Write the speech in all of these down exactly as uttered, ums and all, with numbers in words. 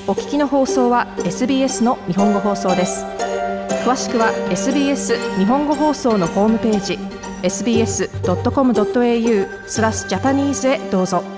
お聞きの放送は エスビーエス の日本語放送です。詳しくは エスビーエス 日本語放送のホームページ エスビーエスドットコムドットエーユー スラスジャパニーズへどうぞ。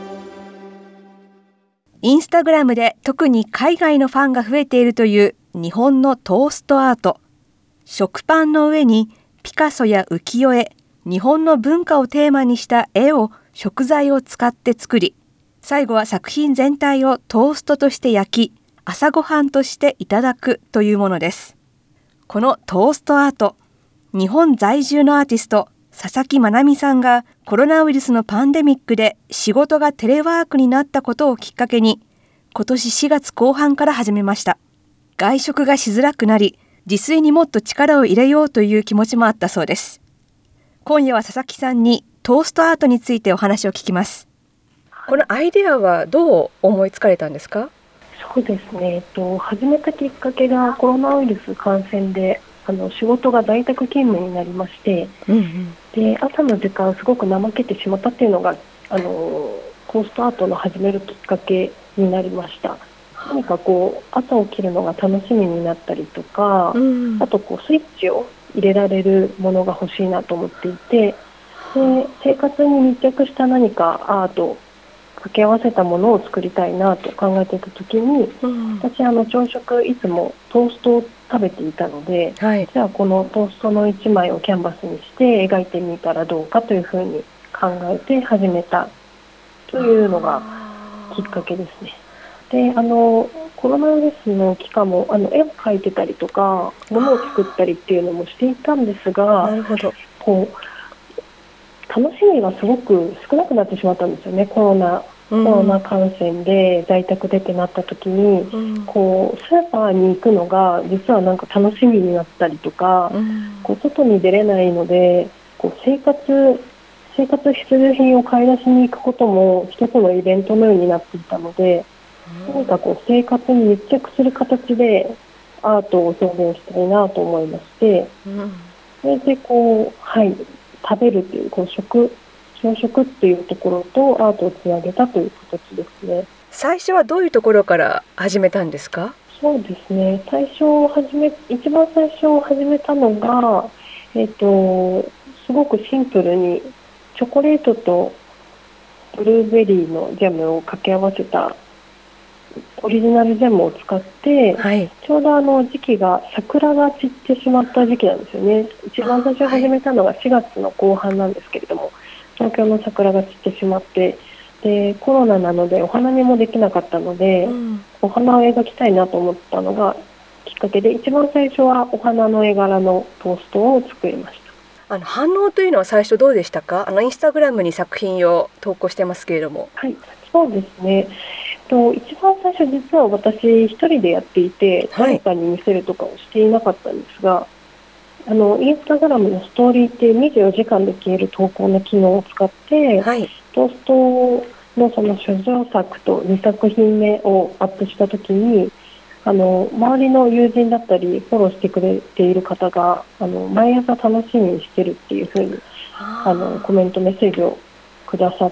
インスタグラムで特に海外のファンが増えているという日本のトーストアート。食パンの上にピカソや浮世絵、日本の文化をテーマにした絵を食材を使って作り、最後は作品全体をトーストとして焼き、朝ごはんとしていただくというものです。このトーストアート、日本在住のアーティスト、佐々木まなみさんがコロナウイルスのパンデミックで仕事がテレワークになったことをきっかけに、今年しがつこう半から始めました。外食がしづらくなり、自炊にもっと力を入れようという気持ちもあったそうです。今夜は佐々木さんにトーストアートについてお話を聞きます。このアイデアはどう思いつかれたんですか？ そうですね、えっと、始めたきっかけがコロナウイルス感染であの仕事が在宅勤務になりまして、うんうん、で朝の時間すごく怠けてしまったっていうのがあのトーストアートの始めるきっかけになりました。何かこう朝起きるのが楽しみになったりとか、うん、あとこうスイッチを入れられるものが欲しいなと思っていて、で生活に密着した何かアート掛け合わせたものを作りたいなと考えていた時に、うん、私あの朝食いつもトーストを食べていたので、はい、じゃあこのトーストのいちまいをキャンバスにして描いてみたらどうかというふうに考えて始めたというのがきっかけですね。であのコロナウイルスの期間もあの絵を描いてたりとか物を作ったりっていうのもしていたんですが、なるほど、こう楽しみがすごく少なくなってしまったんですよね。コロナ、コロナ感染で在宅でってなった時に、うん、こうスーパーに行くのが実はなんか楽しみになったりとか、うん、こう外に出れないのでこう生活生活必需品を買い出しに行くことも一つのイベントのようになっていたので、何かこう生活に密着する形でアートを表現したいなと思いまして、うん、それでこう、はい、食べるというこう食朝食っていうところとアートをつなげたという形ですね。 最初はどういうところから始めたんですか？ そうですね、最初始め一番最初始めたのが、えっと、すごくシンプルにチョコレートとブルーベリーのジャムを掛け合わせたオリジナルジャムを使って、はい、ちょうどあの時期が桜が散ってしまった時期なんですよね。一番最初始めたのがしがつの後半なんですけれども、はい、東京の桜が散ってしまって、でコロナなのでお花見もできなかったので、うん、お花を描きたいなと思ったのがきっかけで、一番最初はお花の絵柄のトーストを作りました。 あの反応というのは最初どうでしたか？あのインスタグラムに作品を投稿してますけれども。 はい、そうですね、と一番最初実は私一人でやっていて、はい、誰かに見せるとかをしていなかったんですが、あのインスタグラムのストーリーってにじゅうよじかんで消える投稿の機能を使って、はい、トーストのその所蔵作とにさく品目をアップしたときに、あの周りの友人だったりフォローしてくれている方があの毎朝楽しみにしてるっていうふうにあのコメントメッセージをくださって、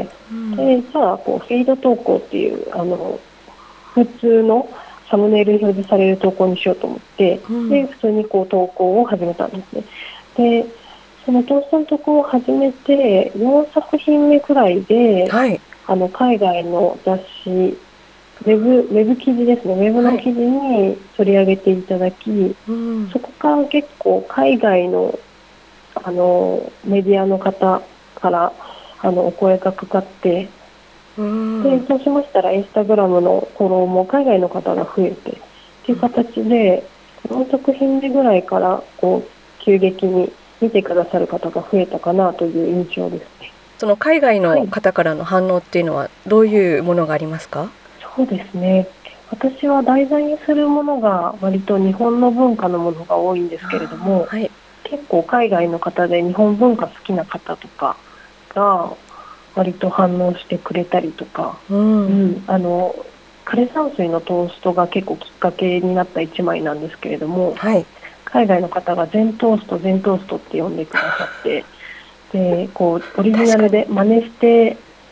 うん、でじゃあこうフィード投稿っていうあの普通のサムネイルに表示される投稿にしようと思って、うん、で普通にこう投稿を始めたんですね。でそのトーストの投稿を始めてよんさく品目くらいで、はい、あの海外の雑誌ウェブ、ウェブ記事ですね、ウェブの記事に取り上げていただき、はいうん、そこから結構海外の、あのメディアの方からあのお声がかかって、うんでそうしましたらインスタグラムのフォローも海外の方が増えてという形でよんさく品目ぐらいからこう急激に見てくださる方が増えたかなという印象ですね。 その海外の方からの反応っていうのはどういうものがありますか？ そうですね、私は題材にするものが割と日本の文化のものが多いんですけれども、はい、結構海外の方で日本文化好きな方とかが割と反応してくれたりとか、うんうん、あの枯山水のトーストが結構きっかけになったいちまいなんですけれども、はい、海外の方が全トースト全トーストって呼んでくださってでこうオリジナルで真似して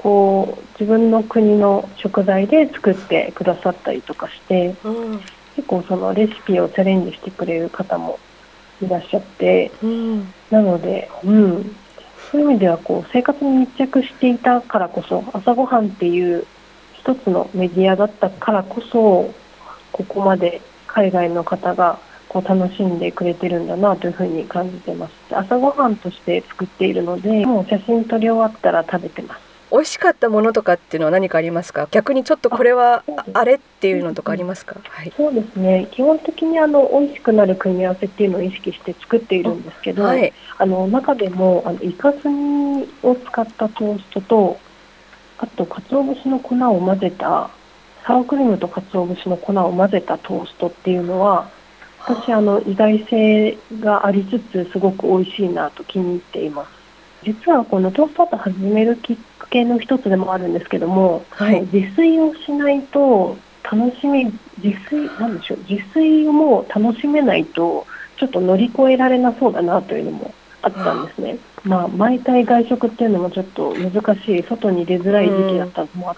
こう自分の国の食材で作ってくださったりとかして、うん、結構そのレシピをチャレンジしてくれる方もいらっしゃって、うん、なので、うん、そういう意味ではこう生活に密着していたからこそ、朝ごはんっていう一つのメディアだったからこそ、ここまで海外の方がこう楽しんでくれてるんだなというふうに感じてます。朝ごはんとして作っているので、もう写真撮り終わったら食べてます。 美味しかったものとかっていうのは何かありますか？逆にちょっとこれは あ, あれっていうのとかありますか？はい、 そうですね。基本的にあの美味しくなる組み合わせっていうのを意識して作っているんですけど、はい、あの中でもあのイカスミを使ったトーストと、あと鰹節の粉を混ぜたサワークリームと鰹節の粉を混ぜたトーストっていうのは、私あの意外性がありつつすごく美味しいなと気に入っています。実はこのトーストアート始めるきっかけの一つでもあるんですけども、はい、自炊をしないと楽しみ自炊なんでしょう自炊をもう楽しめないとちょっと乗り越えられなそうだなというのもあったんですね。まあ毎回外食っていうのもちょっと難しい、外に出づらい時期だったのもあって、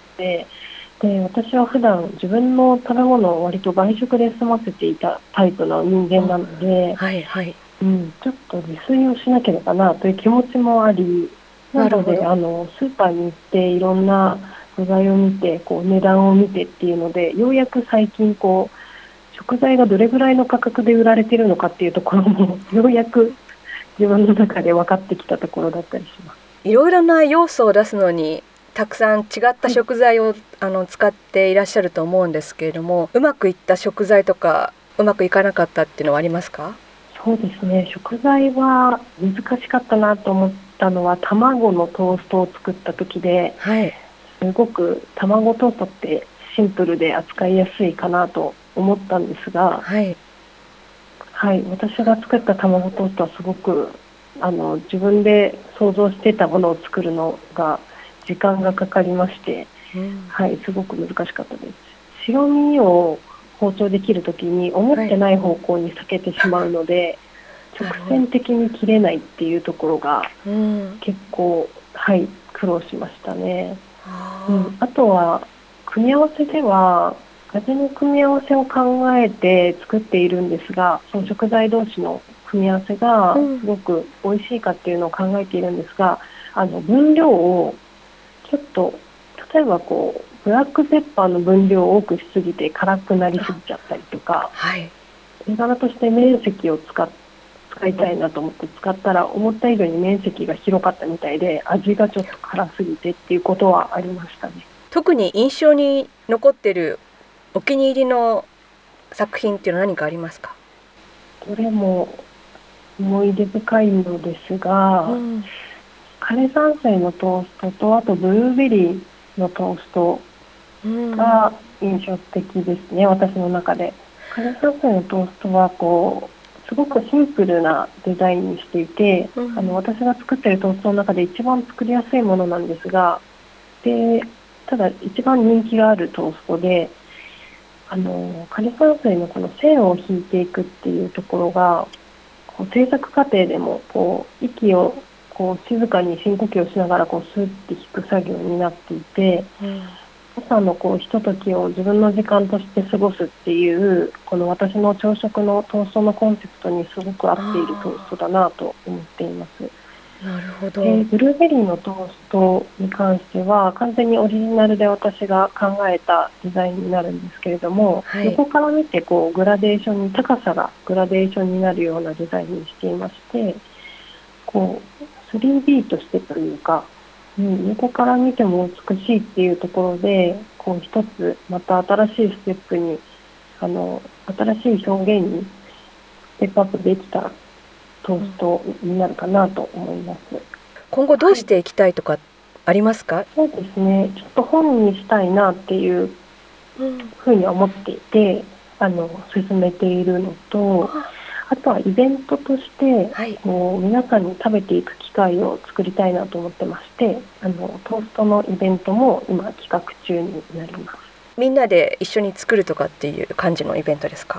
うん、で私は普段自分の食べ物を割と外食で済ませていたタイプの人間なので、はいはいうん、ちょっと自炊をしなければなという気持ちもあり、なのであのスーパーに行っていろんな具材を見てこう値段を見てっていうので、ようやく最近こう食材がどれぐらいの価格で売られているのかっていうところもようやく自分の中で分かってきたところだったりします。 いろいろな要素を出すのにたくさん違った食材を、はい、あの使っていらっしゃると思うんですけれども、うまくいった食材とかうまくいかなかったっていうのはありますか？ そうですね、食材は難しかったなと思ったのは卵のトーストを作った時で、はい、すごく卵トーストってシンプルで扱いやすいかなと思ったんですが、はいはい、私が作った卵トーストはすごくあの自分で想像していたものを作るのが時間がかかりまして、うんはい、すごく難しかったです。白身を包丁で切るときに思ってない方向に避けてしまうので、はい、直線的に切れないっていうところが結構、はい、苦労しましたね。うん、あとは組み合わせでは味の組み合わせを考えて作っているんですが、その食材同士の組み合わせがすごく美味しいかっていうのを考えているんですが、あの分量をちょっと例えばこうブラックペッパーの分量を多くしすぎて辛くなりすぎちゃったりとか、はい、絵柄として面積を使っ使いたいなと思って使ったら思った以上に面積が広かったみたいで味がちょっと辛すぎてっていうことはありましたね。 特に印象に残っているお気に入りの作品っていうのは何かありますか？ どれも思い出深いのですが、うん、枯山水のトーストとあとブルーベリーのトーストが印象的ですね、うん、私の中で。枯山水のトーストはこうすごくシンプルなデザインにしていて、うん、あの私が作っているトーストの中で一番作りやすいものなんですが、でただ一番人気があるトーストで、あの枯山水のこの線を引いていくっていうところがこう制作過程でもこう息をこう静かに深呼吸をしながらこうスーッて引く作業になっていて、うん、朝のこうひとときを自分の時間として過ごすっていうこの私の朝食のトーストのコンセプトにすごく合っているトーストだなと思っています。 なるほど。 でブルーベリーのトーストに関しては完全にオリジナルで私が考えたデザインになるんですけれども、はい、横から見てこうグラデーションに高さがグラデーションになるようなデザインにしていまして、こう スリーディー としてというか、うん、横から見ても美しいっていうところでこう一つまた新しいステップにあの新しい表現にステップアップできたトーストになるかなと思います。 今後どうしていきたいとかありますか？はい、 そうですね、ちょっと本にしたいなっていうふうには思っていて、あの進めているのと、あとはイベントとして、はい、こう皆さんに食べていく機会を作りたいなと思ってまして、あのトーストのイベントも今企画中になります。 みんなで一緒に作るとかっていう感じのイベントですか？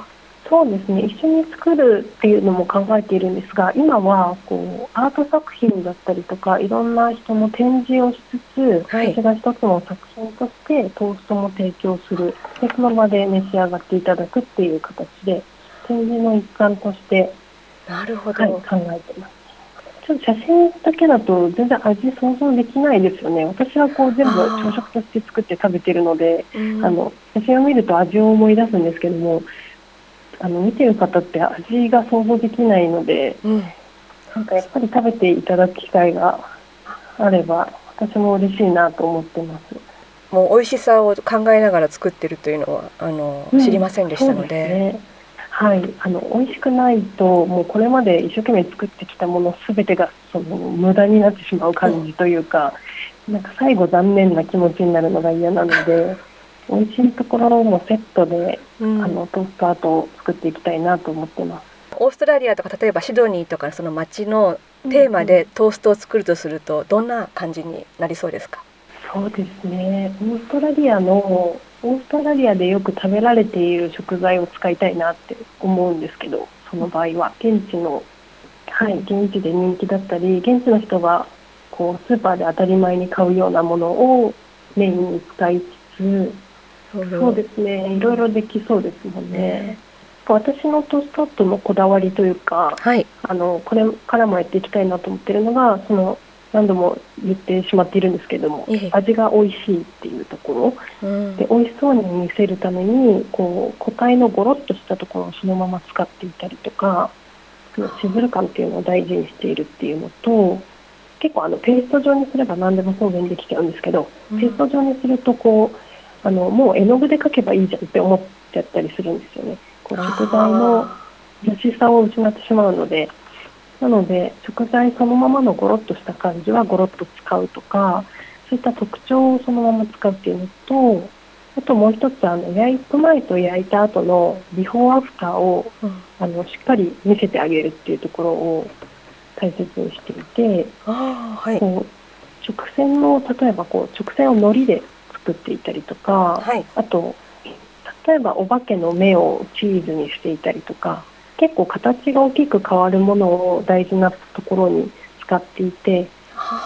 そうですね、一緒に作るっていうのも考えているんですが、今はこうアート作品だったりとかいろんな人の展示をしつつ、はい、私が一つの作品としてトーストも提供する、でその場で召し上がっていただくっていう形で展示の一環としてなるほど、 はい、考えてます。ちょっと写真だけだと全然味想像できないですよね。私はこう全部朝食として作って食べてるので、あの写真を見ると味を思い出すんですけども、あの見てる方って味が想像できないので、うん、なんかやっぱり食べていただく機会があれば私も嬉しいなと思ってます。 もう美味しさを考えながら作ってるというのはあの、うん、知りませんでしたので、 そうですね、はい、あの美味しくないともうこれまで一生懸命作ってきたものすべてがその無駄になってしまう感じというか、うん、なんか最後残念な気持ちになるのが嫌なので美味しいところもセットで、うん、あのトーストアートを作っていきたいなと思ってます。 オーストラリアとか例えばシドニーとかその街のテーマでトーストを作るとするとどんな感じになりそうですか？ そうですね、オーストラリアのオーストラリアでよく食べられている食材を使いたいなって思うんですけど、その場合は現地の、はい、現地で人気だったり現地の人がこうスーパーで当たり前に買うようなものをメインに使いつつ、そうですね、いろいろできそうですもんね。私のトーストアートのこだわりというか、はい、あのこれからもやっていきたいなと思っているのが、その何度も言ってしまっているんですけども、ええ、味が美味しいっていうところ、うん、で美味しそうに見せるためにこう個体のゴロッとしたところをそのまま使っていたりとか、そのシズル感っていうのを大事にしているっていうのと、結構あのペースト状にすれば何でも表現できちゃうんですけど、うん、ペースト状にするとこうあのもう絵の具で描けばいいじゃんって思っちゃったりするんですよね。こう食材の優しさを失ってしまうので、なので食材そのままのゴロッとした感じはゴロッと使うとか、そういった特徴をそのまま使うっていうのと、あともう一つあの焼く前と焼いた後のビフォーアフターを、うん、あのしっかり見せてあげるっていうところを大切にしていて、あ、はい、こう直線の例えばこう直線を海苔で作っていたりとか、はい、あと例えばお化けの目をチーズにしていたりとか、結構形が大きく変わるものを大事なところに使っていて、で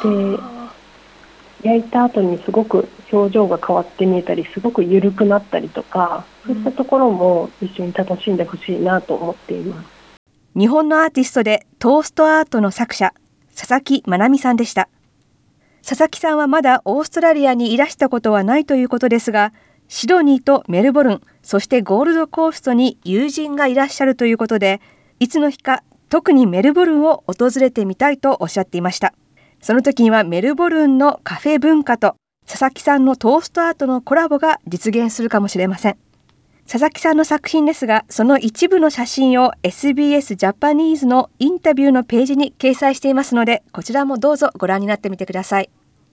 焼いた後にすごく表情が変わって見えたりすごく緩くなったりとか、そういったところも一緒に楽しんでほしいなと思っています。 日本のアーティストでトーストアートの作者、佐々木まなみさんでした。佐々木さんはまだオーストラリアにいらしたことはないということですが、シドニーとメルボルン、そしてゴールドコーストに友人がいらっしゃるということで、いつの日か特にメルボルンを訪れてみたいとおっしゃっていました。その時にはメルボルンのカフェ文化と佐々木さんのトーストアートのコラボが実現するかもしれません。佐々木さんの作品ですが、その一部の写真を エスビーエス ジャパニーズのインタビューのページに掲載していますので、こちらもどうぞご覧になってみてください。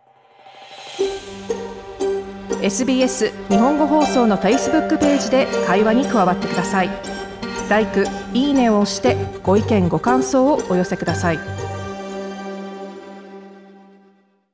エスビーエス 日本語放送の Facebook ページで会話に加わってください。ライク、いいねを押してご意見ご感想をお寄せください。